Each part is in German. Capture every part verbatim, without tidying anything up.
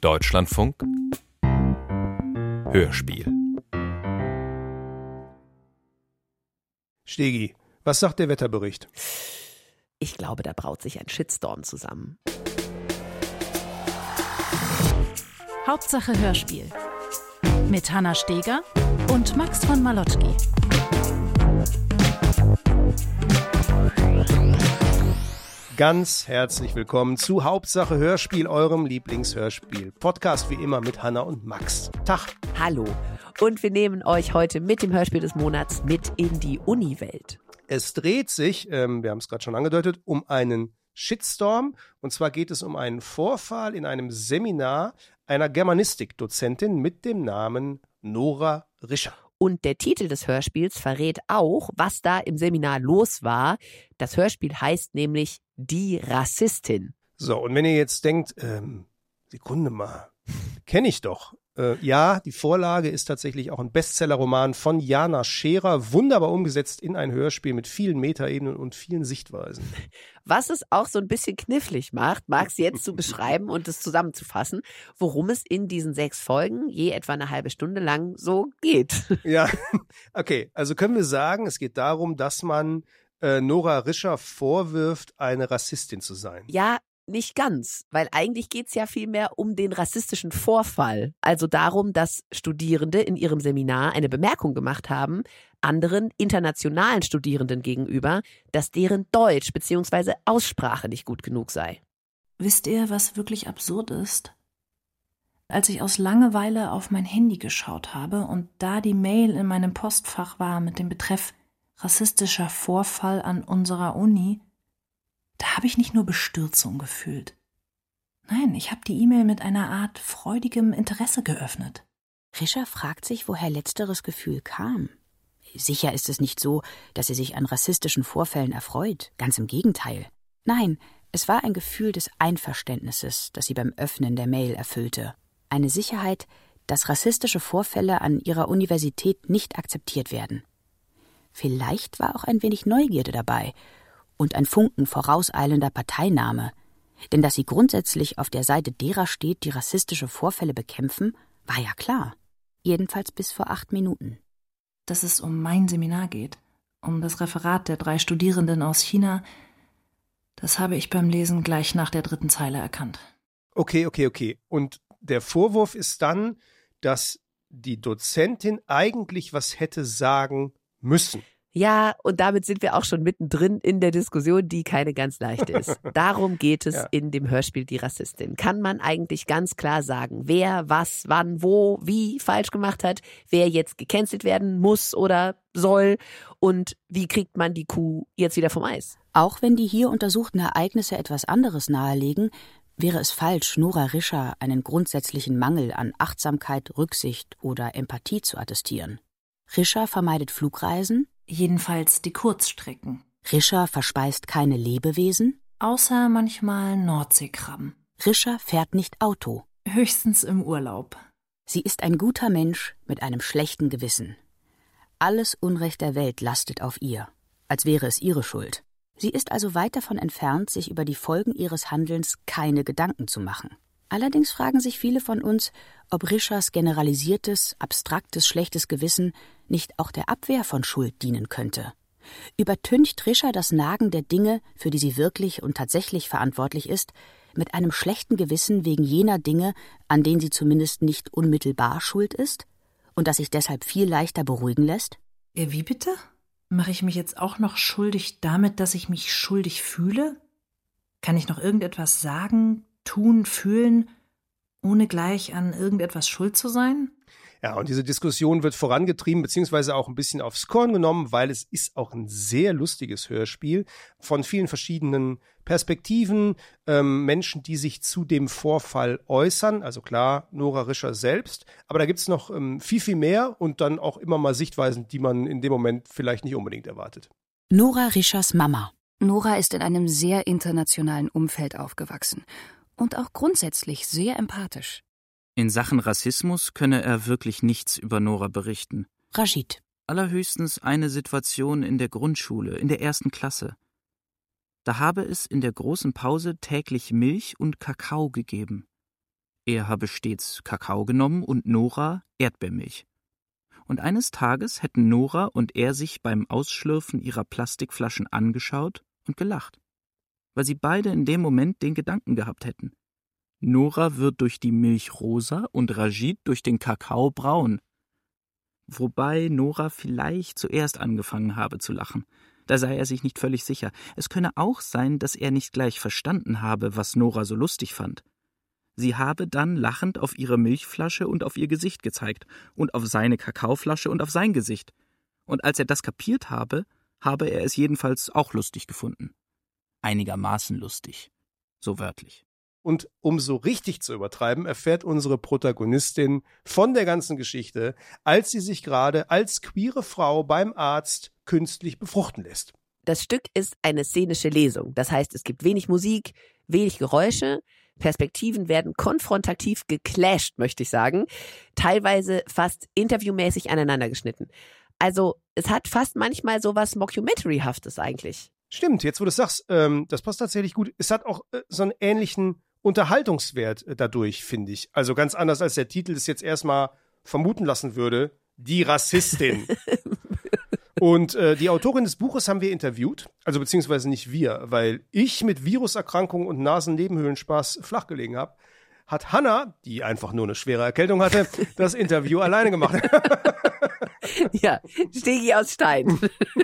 Deutschlandfunk Hörspiel. Stegi, was sagt der Wetterbericht? Ich glaube, da braut sich ein Shitstorm zusammen. Hauptsache Hörspiel. Mit Hanna Steger und Max von Malotki. Ganz herzlich willkommen zu Hauptsache Hörspiel, eurem Lieblingshörspiel. Podcast wie immer mit Hanna und Max. Tag. Hallo. Und wir nehmen euch heute mit dem Hörspiel des Monats mit in die Uni-Welt. Es dreht sich, ähm, wir haben es gerade schon angedeutet, um einen Shitstorm. Und zwar geht es um einen Vorfall in einem Seminar einer Germanistikdozentin mit dem Namen Nora Rischer. Und der Titel des Hörspiels verrät auch, was da im Seminar los war. Das Hörspiel heißt nämlich Die Rassistin. So, und wenn ihr jetzt denkt, ähm, Sekunde mal, kenne ich doch. Äh, ja, die Vorlage ist tatsächlich auch ein Bestsellerroman von Jana Scherer, wunderbar umgesetzt in ein Hörspiel mit vielen Metaebenen und vielen Sichtweisen. Was es auch so ein bisschen knifflig macht, Max jetzt zu beschreiben und es zusammenzufassen, worum es in diesen sechs Folgen, je etwa eine halbe Stunde lang, so geht. Ja, okay, also können wir sagen, es geht darum, dass man äh, Nora Rischer vorwirft, eine Rassistin zu sein. Ja, nicht ganz, weil eigentlich geht es ja vielmehr um den rassistischen Vorfall. Also darum, dass Studierende in ihrem Seminar eine Bemerkung gemacht haben, anderen internationalen Studierenden gegenüber, dass deren Deutsch bzw. Aussprache nicht gut genug sei. Wisst ihr, was wirklich absurd ist? Als ich aus Langeweile auf mein Handy geschaut habe und da die Mail in meinem Postfach war mit dem Betreff rassistischer Vorfall an unserer Uni, da habe ich nicht nur Bestürzung gefühlt. Nein, ich habe die E-Mail mit einer Art freudigem Interesse geöffnet. Rischer fragt sich, woher letzteres Gefühl kam. Sicher ist es nicht so, dass sie sich an rassistischen Vorfällen erfreut. Ganz im Gegenteil. Nein, es war ein Gefühl des Einverständnisses, das sie beim Öffnen der Mail erfüllte. Eine Sicherheit, dass rassistische Vorfälle an ihrer Universität nicht akzeptiert werden. Vielleicht war auch ein wenig Neugierde dabei und ein Funken vorauseilender Parteinahme. Denn dass sie grundsätzlich auf der Seite derer steht, die rassistische Vorfälle bekämpfen, war ja klar. Jedenfalls bis vor acht Minuten. Dass es um mein Seminar geht, um das Referat der drei Studierenden aus China, das habe ich beim Lesen gleich nach der dritten Zeile erkannt. Okay, okay, okay. Und der Vorwurf ist dann, dass die Dozentin eigentlich was hätte sagen müssen. Ja, und damit sind wir auch schon mittendrin in der Diskussion, die keine ganz leichte ist. Darum geht es ja in dem Hörspiel Die Rassistin. Kann man eigentlich ganz klar sagen, wer, was, wann, wo, wie falsch gemacht hat, wer jetzt gecancelt werden muss oder soll und wie kriegt man die Kuh jetzt wieder vom Eis? Auch wenn die hier untersuchten Ereignisse etwas anderes nahelegen, wäre es falsch, Nora Rischer einen grundsätzlichen Mangel an Achtsamkeit, Rücksicht oder Empathie zu attestieren. Rischer vermeidet Flugreisen, jedenfalls die Kurzstrecken. Rischer verspeist keine Lebewesen, außer manchmal Nordseekrabben. Rischer fährt nicht Auto, höchstens im Urlaub. Sie ist ein guter Mensch mit einem schlechten Gewissen. Alles Unrecht der Welt lastet auf ihr, als wäre es ihre Schuld. Sie ist also weit davon entfernt, sich über die Folgen ihres Handelns keine Gedanken zu machen. Allerdings fragen sich viele von uns, ob Rischers generalisiertes, abstraktes, schlechtes Gewissen nicht auch der Abwehr von Schuld dienen könnte. Übertüncht Rischer das Nagen der Dinge, für die sie wirklich und tatsächlich verantwortlich ist, mit einem schlechten Gewissen wegen jener Dinge, an denen sie zumindest nicht unmittelbar schuld ist und das sich deshalb viel leichter beruhigen lässt? Wie bitte? Mache ich mich jetzt auch noch schuldig damit, dass ich mich schuldig fühle? Kann ich noch irgendetwas sagen, tun, fühlen, ohne gleich an irgendetwas schuld zu sein? Ja, und diese Diskussion wird vorangetrieben, beziehungsweise auch ein bisschen aufs Korn genommen, weil es ist auch ein sehr lustiges Hörspiel von vielen verschiedenen Perspektiven, ähm, Menschen, die sich zu dem Vorfall äußern, also klar, Nora Rischer selbst, aber da gibt es noch ähm, viel, viel mehr und dann auch immer mal Sichtweisen, die man in dem Moment vielleicht nicht unbedingt erwartet. Nora Rischers Mama. Nora ist in einem sehr internationalen Umfeld aufgewachsen und auch grundsätzlich sehr empathisch. In Sachen Rassismus könne er wirklich nichts über Nora berichten. Rashid. Allerhöchstens eine Situation in der Grundschule, in der ersten Klasse. Da habe es in der großen Pause täglich Milch und Kakao gegeben. Er habe stets Kakao genommen und Nora Erdbeermilch. Und eines Tages hätten Nora und er sich beim Ausschlürfen ihrer Plastikflaschen angeschaut und gelacht, weil sie beide in dem Moment den Gedanken gehabt hätten: Nora wird durch die Milch rosa und Rajid durch den Kakao braun. Wobei Nora vielleicht zuerst angefangen habe zu lachen. Da sei er sich nicht völlig sicher. Es könne auch sein, dass er nicht gleich verstanden habe, was Nora so lustig fand. Sie habe dann lachend auf ihre Milchflasche und auf ihr Gesicht gezeigt und auf seine Kakaoflasche und auf sein Gesicht. Und als er das kapiert habe, habe er es jedenfalls auch lustig gefunden. Einigermaßen lustig, so wörtlich. Und um so richtig zu übertreiben, erfährt unsere Protagonistin von der ganzen Geschichte, als sie sich gerade als queere Frau beim Arzt künstlich befruchten lässt. Das Stück ist eine szenische Lesung. Das heißt, es gibt wenig Musik, wenig Geräusche, Perspektiven werden konfrontativ geclasht, möchte ich sagen, teilweise fast interviewmäßig aneinander geschnitten. Also es hat fast manchmal so was Mockumentary-haftes eigentlich. Stimmt, jetzt wo du es sagst, ähm, das passt tatsächlich gut. Es hat auch äh, so einen ähnlichen Unterhaltungswert äh, dadurch, finde ich. Also ganz anders, als der Titel es jetzt erstmal vermuten lassen würde. Die Rassistin. Und äh, die Autorin des Buches haben wir interviewt, also beziehungsweise nicht wir, weil ich mit Viruserkrankung und Nasennebenhöhlenspaß flach gelegen habe, hat Hannah, die einfach nur eine schwere Erkältung hatte, das Interview alleine gemacht. Ja, Stegi aus Stein.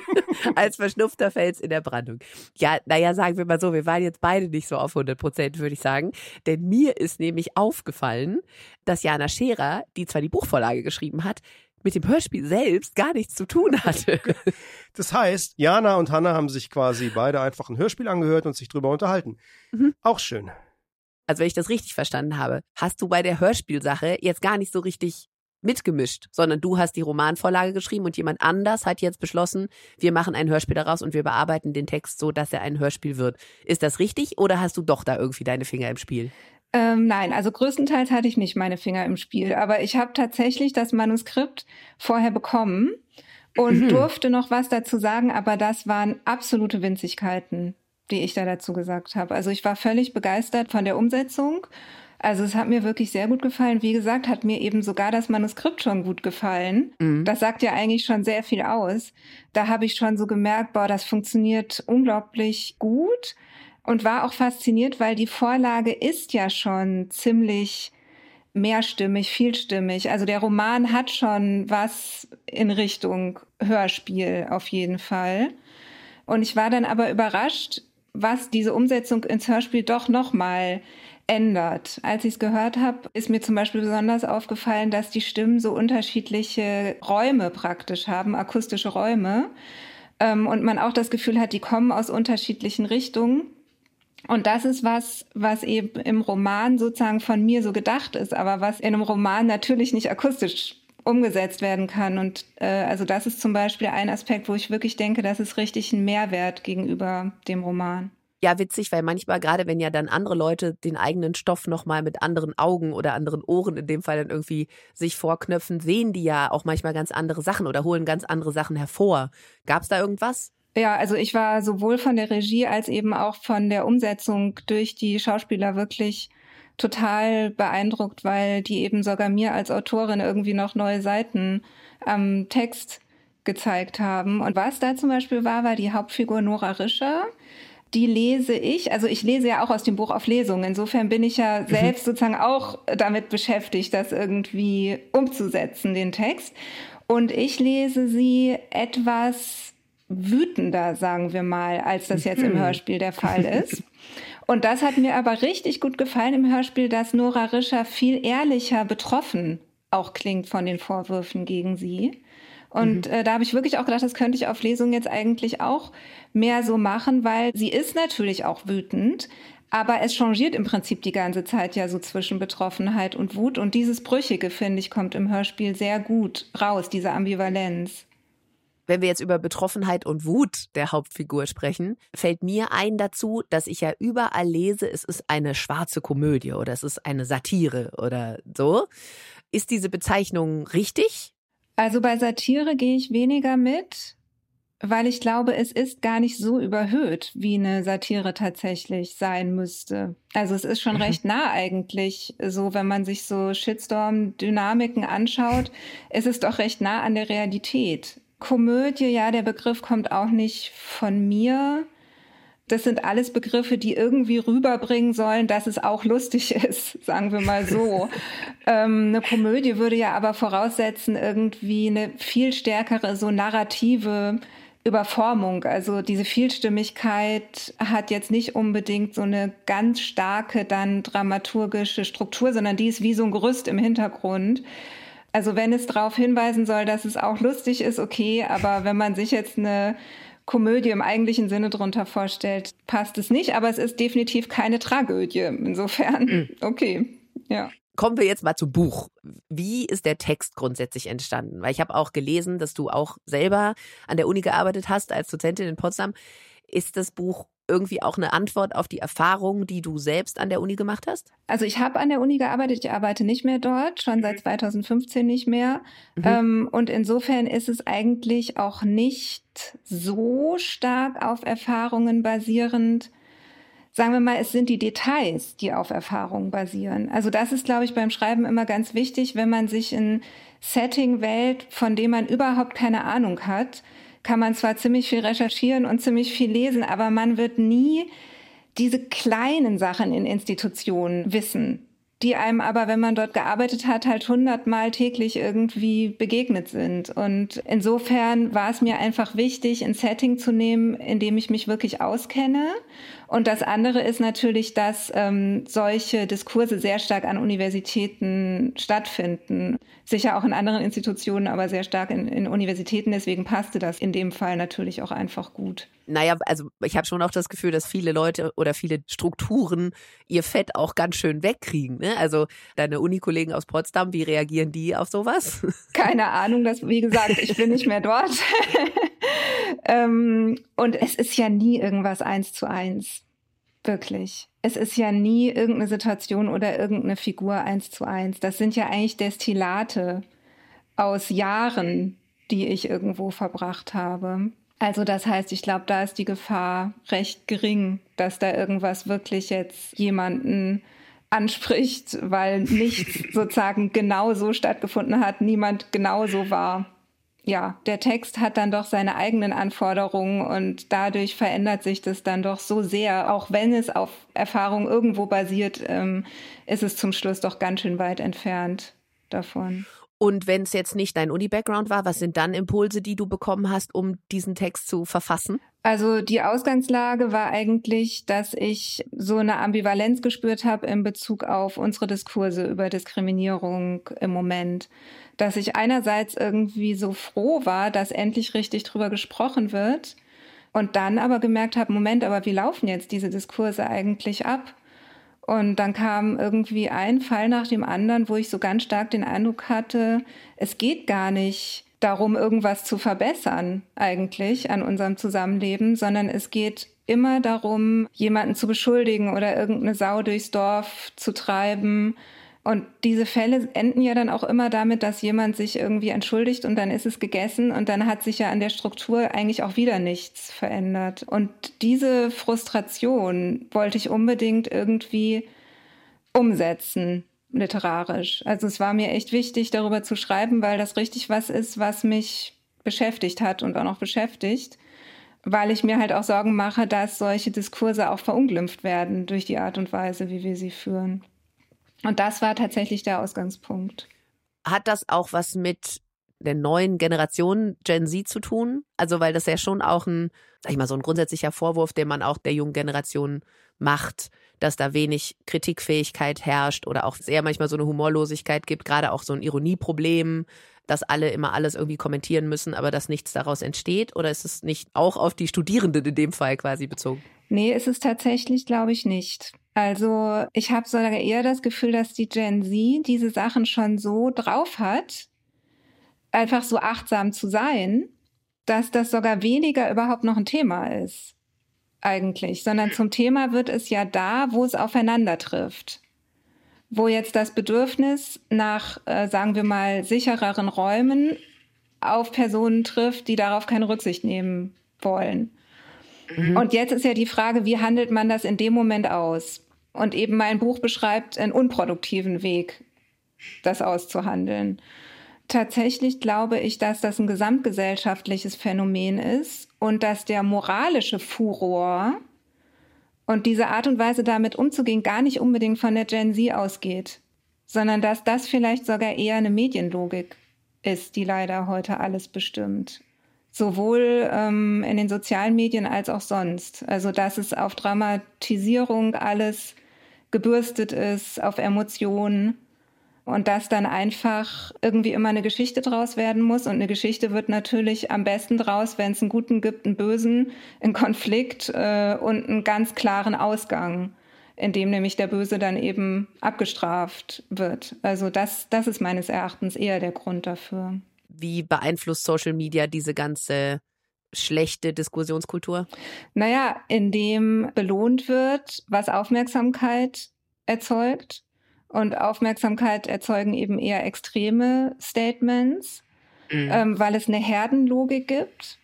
Als verschnupfter Fels in der Brandung. Ja, naja, sagen wir mal so, wir waren jetzt beide nicht so auf hundert Prozent, würde ich sagen. Denn mir ist nämlich aufgefallen, dass Jana Scherer, die zwar die Buchvorlage geschrieben hat, mit dem Hörspiel selbst gar nichts zu tun hatte. Das heißt, Jana und Hannah haben sich quasi beide einfach ein Hörspiel angehört und sich drüber unterhalten. Mhm. Auch schön. Also wenn ich das richtig verstanden habe, hast du bei der Hörspielsache jetzt gar nicht so richtig mitgemischt, sondern du hast die Romanvorlage geschrieben und jemand anders hat jetzt beschlossen, wir machen ein Hörspiel daraus und wir bearbeiten den Text so, dass er ein Hörspiel wird. Ist das richtig oder hast du doch da irgendwie deine Finger im Spiel? Ähm, nein, also größtenteils hatte ich nicht meine Finger im Spiel, aber ich habe tatsächlich das Manuskript vorher bekommen und mhm. durfte noch was dazu sagen, aber das waren absolute Winzigkeiten, die ich da dazu gesagt habe. Also ich war völlig begeistert von der Umsetzung. Also es hat mir wirklich sehr gut gefallen. Wie gesagt, hat mir eben sogar das Manuskript schon gut gefallen. Mhm. Das sagt ja eigentlich schon sehr viel aus. Da habe ich schon so gemerkt, boah, das funktioniert unglaublich gut. Und war auch fasziniert, weil die Vorlage ist ja schon ziemlich mehrstimmig, vielstimmig. Also der Roman hat schon was in Richtung Hörspiel auf jeden Fall. Und ich war dann aber überrascht, was diese Umsetzung ins Hörspiel doch nochmal ändert. Als ich es gehört habe, ist mir zum Beispiel besonders aufgefallen, dass die Stimmen so unterschiedliche Räume praktisch haben, akustische Räume. Und man auch das Gefühl hat, die kommen aus unterschiedlichen Richtungen. Und das ist was, was eben im Roman sozusagen von mir so gedacht ist, aber was in einem Roman natürlich nicht akustisch umgesetzt werden kann. Und äh, also das ist zum Beispiel ein Aspekt, wo ich wirklich denke, das ist richtig ein Mehrwert gegenüber dem Roman. Ja, witzig, weil manchmal, gerade wenn ja dann andere Leute den eigenen Stoff nochmal mit anderen Augen oder anderen Ohren in dem Fall dann irgendwie sich vorknöpfen, sehen die ja auch manchmal ganz andere Sachen oder holen ganz andere Sachen hervor. Gab es da irgendwas? Ja, also ich war sowohl von der Regie als eben auch von der Umsetzung durch die Schauspieler wirklich total beeindruckt, weil die eben sogar mir als Autorin irgendwie noch neue Seiten am Text gezeigt haben. Und was da zum Beispiel war, war die Hauptfigur Nora Rischer. Die lese ich, also ich lese ja auch aus dem Buch auf Lesung. Insofern bin ich ja selbst sozusagen auch damit beschäftigt, das irgendwie umzusetzen, den Text. Und ich lese sie etwas wütender, sagen wir mal, als das jetzt im Hörspiel der Fall ist. Und das hat mir aber richtig gut gefallen im Hörspiel, dass Nora Rischer viel ehrlicher betroffen auch klingt von den Vorwürfen gegen sie. Und mhm. äh, da habe ich wirklich auch gedacht, das könnte ich auf Lesung jetzt eigentlich auch mehr so machen, weil sie ist natürlich auch wütend, aber es changiert im Prinzip die ganze Zeit ja so zwischen Betroffenheit und Wut. Und dieses Brüchige, finde ich, kommt im Hörspiel sehr gut raus, diese Ambivalenz. Wenn wir jetzt über Betroffenheit und Wut der Hauptfigur sprechen, fällt mir ein dazu, dass ich ja überall lese, es ist eine schwarze Komödie oder es ist eine Satire oder so. Ist diese Bezeichnung richtig? Also bei Satire gehe ich weniger mit. Weil ich glaube, es ist gar nicht so überhöht, wie eine Satire tatsächlich sein müsste. Also es ist schon mhm. recht nah eigentlich, so wenn man sich so Shitstorm-Dynamiken anschaut, es ist doch recht nah an der Realität. Komödie, ja, der Begriff kommt auch nicht von mir. Das sind alles Begriffe, die irgendwie rüberbringen sollen, dass es auch lustig ist, sagen wir mal so. ähm, eine Komödie würde ja aber voraussetzen, irgendwie eine viel stärkere, so narrative Überformung. Also diese Vielstimmigkeit hat jetzt nicht unbedingt so eine ganz starke dann dramaturgische Struktur, sondern die ist wie so ein Gerüst im Hintergrund. Also wenn es darauf hinweisen soll, dass es auch lustig ist, okay, aber wenn man sich jetzt eine Komödie im eigentlichen Sinne drunter vorstellt, passt es nicht, aber es ist definitiv keine Tragödie. Insofern, okay, ja. Kommen wir jetzt mal zum Buch. Wie ist der Text grundsätzlich entstanden? Weil ich habe auch gelesen, dass du auch selber an der Uni gearbeitet hast als Dozentin in Potsdam. Ist das Buch irgendwie auch eine Antwort auf die Erfahrungen, die du selbst an der Uni gemacht hast? Also ich habe an der Uni gearbeitet, ich arbeite nicht mehr dort, schon seit zweitausendfünfzehn nicht mehr. Mhm. Ähm, und insofern ist es eigentlich auch nicht so stark auf Erfahrungen basierend. Sagen wir mal, es sind die Details, die auf Erfahrungen basieren. Also das ist, glaube ich, beim Schreiben immer ganz wichtig, wenn man sich ein Setting wählt, von dem man überhaupt keine Ahnung hat, kann man zwar ziemlich viel recherchieren und ziemlich viel lesen, aber man wird nie diese kleinen Sachen in Institutionen wissen, die einem aber, wenn man dort gearbeitet hat, halt hundertmal täglich irgendwie begegnet sind. Und insofern war es mir einfach wichtig, ein Setting zu nehmen, in dem ich mich wirklich auskenne. Und das andere ist natürlich, dass ähm, solche Diskurse sehr stark an Universitäten stattfinden. Sicher auch in anderen Institutionen, aber sehr stark in, in Universitäten. Deswegen passte das in dem Fall natürlich auch einfach gut. Naja, also ich habe schon auch das Gefühl, dass viele Leute oder viele Strukturen ihr Fett auch ganz schön wegkriegen. Ne? Also deine Unikollegen aus Potsdam, wie reagieren die auf sowas? Keine Ahnung, das, wie gesagt, ich bin nicht mehr dort. ähm, und es ist ja nie irgendwas eins zu eins. Wirklich. Es ist ja nie irgendeine Situation oder irgendeine Figur eins zu eins. Das sind ja eigentlich Destillate aus Jahren, die ich irgendwo verbracht habe. Also das heißt, ich glaube, da ist die Gefahr recht gering, dass da irgendwas wirklich jetzt jemanden anspricht, weil nichts sozusagen genau so stattgefunden hat, niemand genau so war. Ja, der Text hat dann doch seine eigenen Anforderungen und dadurch verändert sich das dann doch so sehr. Auch wenn es auf Erfahrung irgendwo basiert, ähm, ist es zum Schluss doch ganz schön weit entfernt davon. Und wenn es jetzt nicht dein Uni-Background war, was sind dann Impulse, die du bekommen hast, um diesen Text zu verfassen? Also die Ausgangslage war eigentlich, dass ich so eine Ambivalenz gespürt habe in Bezug auf unsere Diskurse über Diskriminierung im Moment. Dass ich einerseits irgendwie so froh war, dass endlich richtig drüber gesprochen wird und dann aber gemerkt habe, Moment, aber wie laufen jetzt diese Diskurse eigentlich ab? Und dann kam irgendwie ein Fall nach dem anderen, wo ich so ganz stark den Eindruck hatte, es geht gar nicht darum, irgendwas zu verbessern eigentlich an unserem Zusammenleben, sondern es geht immer darum, jemanden zu beschuldigen oder irgendeine Sau durchs Dorf zu treiben. Und diese Fälle enden ja dann auch immer damit, dass jemand sich irgendwie entschuldigt und dann ist es gegessen und dann hat sich ja an der Struktur eigentlich auch wieder nichts verändert. Und diese Frustration wollte ich unbedingt irgendwie umsetzen, literarisch. Also es war mir echt wichtig, darüber zu schreiben, weil das richtig was ist, was mich beschäftigt hat und auch noch beschäftigt, weil ich mir halt auch Sorgen mache, dass solche Diskurse auch verunglimpft werden durch die Art und Weise, wie wir sie führen. Und das war tatsächlich der Ausgangspunkt. Hat das auch was mit der neuen Generation Gen Z zu tun? Also weil das ja schon auch ein, sag ich mal, so ein grundsätzlicher Vorwurf, den man auch der jungen Generation macht, dass da wenig Kritikfähigkeit herrscht oder auch sehr manchmal so eine Humorlosigkeit gibt, gerade auch so ein Ironieproblem, dass alle immer alles irgendwie kommentieren müssen, aber dass nichts daraus entsteht? Oder ist es nicht auch auf die Studierenden in dem Fall quasi bezogen? Nee, ist es tatsächlich, glaube ich, nicht. Also ich habe sogar eher das Gefühl, dass die Gen Z diese Sachen schon so drauf hat, einfach so achtsam zu sein, dass das sogar weniger überhaupt noch ein Thema ist eigentlich, sondern zum Thema wird es ja da, wo es aufeinander trifft. Wo jetzt das Bedürfnis nach, äh, sagen wir mal, sichereren Räumen auf Personen trifft, die darauf keine Rücksicht nehmen wollen. Mhm. Und jetzt ist ja die Frage, wie handelt man das in dem Moment aus? Und eben mein Buch beschreibt einen unproduktiven Weg, das auszuhandeln. Tatsächlich glaube ich, dass das ein gesamtgesellschaftliches Phänomen ist und dass der moralische Furor und diese Art und Weise, damit umzugehen, gar nicht unbedingt von der Gen Z ausgeht, sondern dass das vielleicht sogar eher eine Medienlogik ist, die leider heute alles bestimmt. Sowohl ähm, in den sozialen Medien als auch sonst. Also dass es auf Dramatisierung alles gebürstet ist, auf Emotionen und dass dann einfach irgendwie immer eine Geschichte draus werden muss. Und eine Geschichte wird natürlich am besten draus, wenn es einen Guten gibt, einen Bösen, einen Konflikt äh, und einen ganz klaren Ausgang, in dem nämlich der Böse dann eben abgestraft wird. Also das, das ist meines Erachtens eher der Grund dafür. Wie beeinflusst Social Media diese ganze schlechte Diskussionskultur? Naja, indem belohnt wird, was Aufmerksamkeit erzeugt. Und Aufmerksamkeit erzeugen eben eher extreme Statements, mhm. ähm, weil es eine Herdenlogik gibt.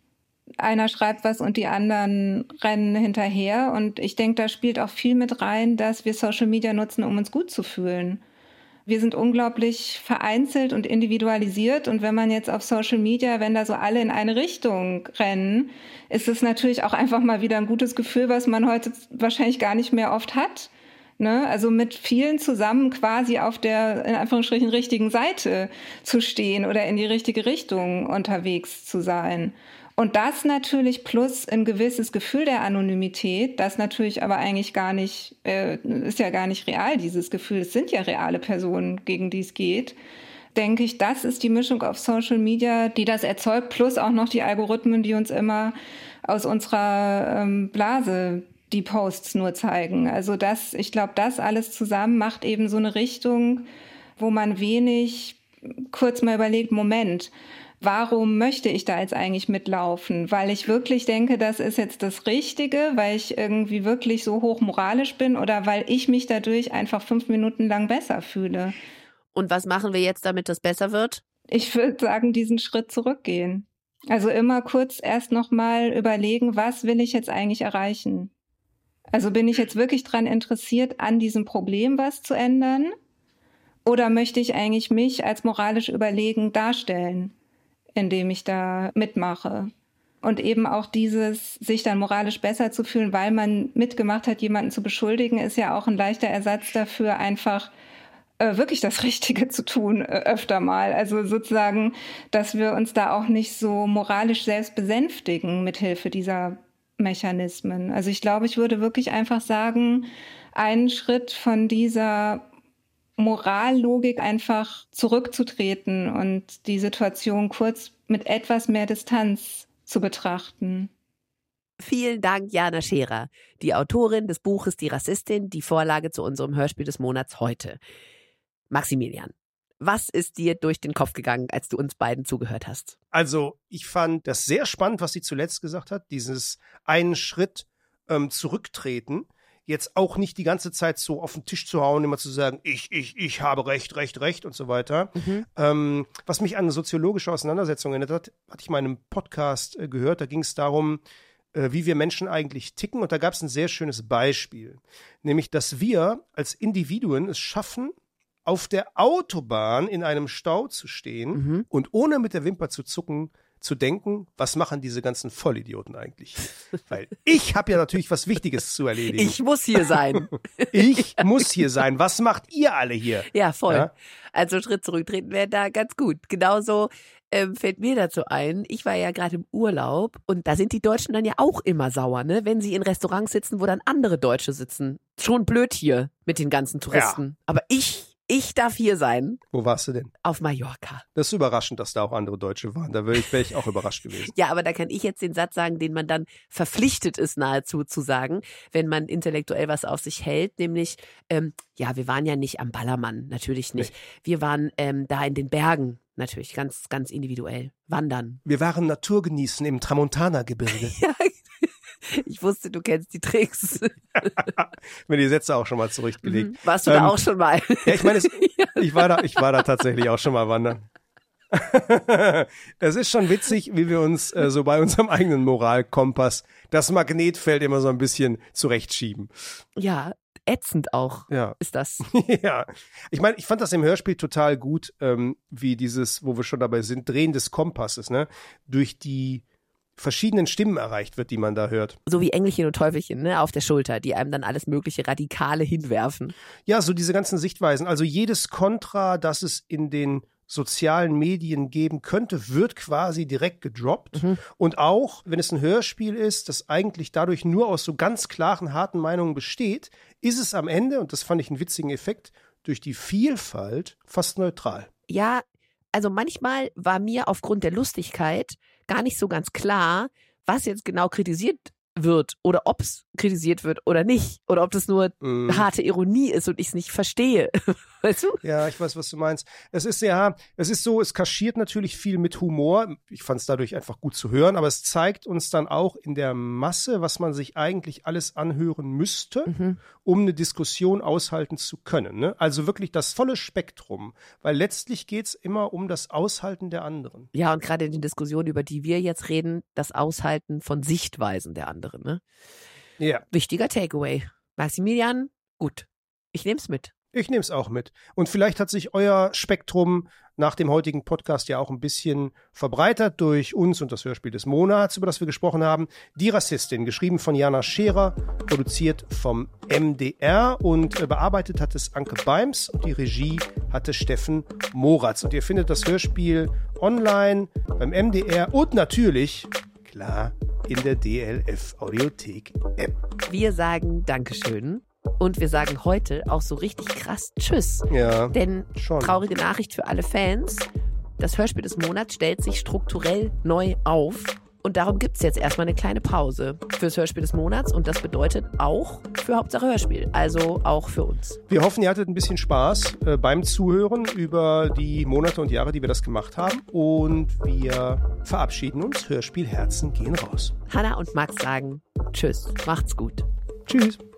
Einer schreibt was und die anderen rennen hinterher. Und ich denke, da spielt auch viel mit rein, dass wir Social Media nutzen, um uns gut zu fühlen. Wir sind unglaublich vereinzelt und individualisiert. Und wenn man jetzt auf Social Media, wenn da so alle in eine Richtung rennen, ist es natürlich auch einfach mal wieder ein gutes Gefühl, was man heute wahrscheinlich gar nicht mehr oft hat. Ne? Also mit vielen zusammen quasi auf der, in Anführungsstrichen, richtigen Seite zu stehen oder in die richtige Richtung unterwegs zu sein. Und das natürlich plus ein gewisses Gefühl der Anonymität, das natürlich aber eigentlich gar nicht, äh, ist ja gar nicht real, dieses Gefühl. Es sind ja reale Personen, gegen die es geht. Denke ich, das ist die Mischung auf Social Media, die das erzeugt, plus auch noch die Algorithmen, die uns immer aus unserer ähm, Blase die Posts nur zeigen. Also das, ich glaube, das alles zusammen macht eben so eine Richtung, wo man wenig kurz mal überlegt, Moment, warum möchte ich da jetzt eigentlich mitlaufen? Weil ich wirklich denke, das ist jetzt das Richtige, weil ich irgendwie wirklich so hoch moralisch bin oder weil ich mich dadurch einfach fünf Minuten lang besser fühle. Und was machen wir jetzt, damit das besser wird? Ich würde sagen, diesen Schritt zurückgehen. Also immer kurz erst nochmal überlegen, was will ich jetzt eigentlich erreichen? Also bin ich jetzt wirklich daran interessiert, an diesem Problem was zu ändern? Oder möchte ich eigentlich mich als moralisch überlegen darstellen, indem ich da mitmache? Und eben auch dieses, sich dann moralisch besser zu fühlen, weil man mitgemacht hat, jemanden zu beschuldigen, ist ja auch ein leichter Ersatz dafür, einfach äh, wirklich das Richtige zu tun, äh, öfter mal. Also sozusagen, dass wir uns da auch nicht so moralisch selbst besänftigen mithilfe dieser Mechanismen. Also ich glaube, ich würde wirklich einfach sagen, einen Schritt von dieser Morallogik einfach zurückzutreten und die Situation kurz mit etwas mehr Distanz zu betrachten. Vielen Dank, Jana Scherer, die Autorin des Buches Die Rassistin, die Vorlage zu unserem Hörspiel des Monats heute. Maximilian, was ist dir durch den Kopf gegangen, als du uns beiden zugehört hast? Also, ich fand das sehr spannend, was sie zuletzt gesagt hat, dieses einen Schritt ähm, zurücktreten, jetzt auch nicht die ganze Zeit so auf den Tisch zu hauen, immer zu sagen, ich, ich, ich habe Recht, Recht, Recht und so weiter. Mhm. Ähm, was mich an eine soziologische Auseinandersetzung erinnert hat, hatte ich mal in einem Podcast äh, gehört, da ging es darum, äh, wie wir Menschen eigentlich ticken, und da gab es ein sehr schönes Beispiel, nämlich, dass wir als Individuen es schaffen, auf der Autobahn in einem Stau zu stehen mhm. und ohne mit der Wimper zu zucken, zu denken, was machen diese ganzen Vollidioten eigentlich? Weil ich habe ja natürlich was Wichtiges zu erledigen. Ich muss hier sein. Ich muss hier sein. Was macht ihr alle hier? Ja, voll. Ja? Also Schritt zurücktreten wäre da ganz gut. Genauso ähm, fällt mir dazu ein, ich war ja gerade im Urlaub und da sind die Deutschen dann ja auch immer sauer, ne? Wenn sie in Restaurants sitzen, wo dann andere Deutsche sitzen. Schon blöd hier mit den ganzen Touristen. Ja. Aber ich... Ich darf hier sein. Wo warst du denn? Auf Mallorca. Das ist überraschend, dass da auch andere Deutsche waren. Da wäre ich, wär ich auch überrascht gewesen. Ja, aber da kann ich jetzt den Satz sagen, den man dann verpflichtet ist, nahezu zu sagen, wenn man intellektuell was auf sich hält. Nämlich, ähm, ja, wir waren ja nicht am Ballermann, natürlich nicht. Nee. Wir waren ähm, da in den Bergen, natürlich, ganz, ganz individuell. Wandern. Wir waren Naturgenießen im Tramontana-Gebirge. Ja, ich wusste, du kennst die Tricks. Mir die Sätze auch schon mal zurechtgelegt. Mhm. Warst du ähm, da auch schon mal? Ja, ich meine, ja. ich war da, ich war da tatsächlich auch schon mal wandern. Es ist schon witzig, wie wir uns äh, so bei unserem eigenen Moralkompass das Magnetfeld immer so ein bisschen zurechtschieben. Ja, ätzend auch ja. ist das. Ja, ich meine, ich fand das im Hörspiel total gut, ähm, wie dieses, wo wir schon dabei sind, Drehen des Kompasses, ne, durch die verschiedenen Stimmen erreicht wird, die man da hört. So wie Engelchen und Teufelchen, ne, auf der Schulter, die einem dann alles mögliche Radikale hinwerfen. Ja, so diese ganzen Sichtweisen. Also jedes Kontra, das es in den sozialen Medien geben könnte, wird quasi direkt gedroppt. Mhm. Und auch, wenn es ein Hörspiel ist, das eigentlich dadurch nur aus so ganz klaren, harten Meinungen besteht, ist es am Ende, und das fand ich einen witzigen Effekt, durch die Vielfalt fast neutral. Ja, also manchmal war mir aufgrund der Lustigkeit gar nicht so ganz klar, was jetzt genau kritisiert wird oder ob es kritisiert wird oder nicht. Oder ob das nur mm. harte Ironie ist und ich es nicht verstehe. Weißt du? Ja, ich weiß, was du meinst. Es ist ja, es ist so, es kaschiert natürlich viel mit Humor. Ich fand es dadurch einfach gut zu hören, aber es zeigt uns dann auch in der Masse, was man sich eigentlich alles anhören müsste, mhm. um eine Diskussion aushalten zu können. Ne? Also wirklich das volle Spektrum. Weil letztlich geht es immer um das Aushalten der anderen. Ja, und gerade in den Diskussionen, über die wir jetzt reden, das Aushalten von Sichtweisen der anderen. Ne? Ja. Wichtiger Takeaway. Maximilian, gut. Ich nehme es mit. Ich nehme es auch mit. Und vielleicht hat sich euer Spektrum nach dem heutigen Podcast ja auch ein bisschen verbreitert durch uns und das Hörspiel des Monats, über das wir gesprochen haben. Die Rassistin, geschrieben von Jana Scherer, produziert vom M D R und äh, bearbeitet hat es Anke Beims und die Regie hatte Steffen Moratz. Und ihr findet das Hörspiel online beim M D R und natürlich, klar, in der D L F Audiothek App. Wir sagen Dankeschön. Und wir sagen heute auch so richtig krass Tschüss. Ja, Denn schon. Traurige Nachricht für alle Fans, das Hörspiel des Monats stellt sich strukturell neu auf. Und darum gibt es jetzt erstmal eine kleine Pause fürs Hörspiel des Monats. Und das bedeutet auch für Hauptsache Hörspiel, also auch für uns. Wir hoffen, ihr hattet ein bisschen Spaß äh, beim Zuhören über die Monate und Jahre, die wir das gemacht haben. Und wir verabschieden uns. Hörspiel Herzen gehen raus. Hanna und Max sagen Tschüss, macht's gut. Tschüss.